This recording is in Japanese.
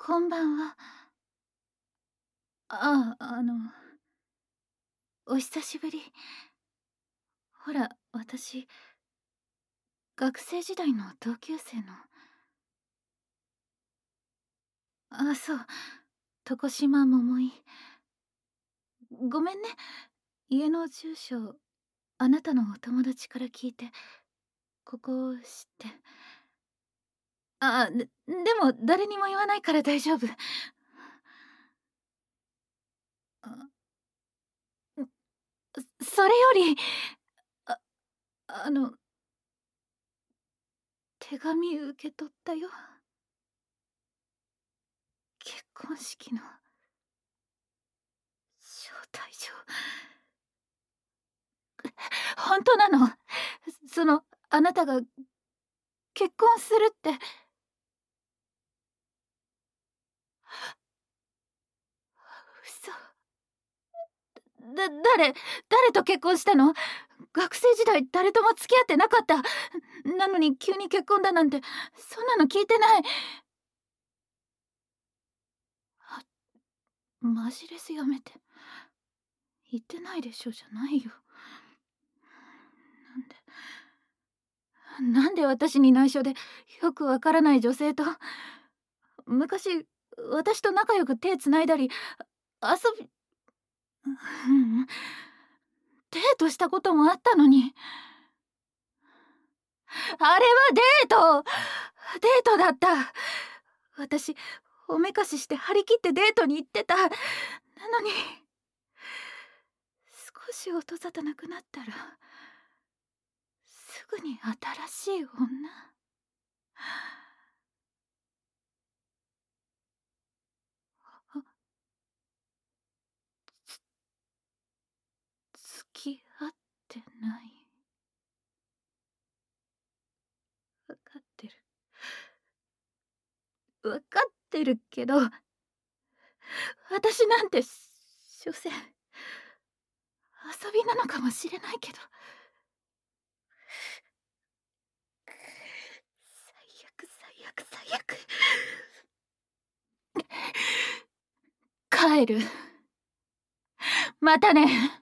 こんばんは。お久しぶり。ほら、私、学生時代の同級生の。そう、床島桃井。ごめんね、家の住所、あなたのお友達から聞いて、ここを知って。でも誰にも言わないから大丈夫。あ、それより、ああの、手紙受け取ったよ。結婚式の招待状。本当なの？その、あなたが結婚するって。嘘。誰と結婚したの？学生時代誰とも付き合ってなかった。なのに急に結婚だなんて、そんなの聞いてない。あ、マジレスやめて。言ってないでしょじゃないよ。なんで私に内緒でよくわからない女性と。昔私と仲良く手つないだり遊び、うん、デートしたこともあったのに。あれはデートだった。私おめかしして張り切ってデートに行ってた。なのに少し音沙汰なくなったらすぐに新しい女。付き合ってない。分かってる。分かってるけど、私なんて所詮遊びなのかもしれないけど。最悪最悪最悪。帰る。またね。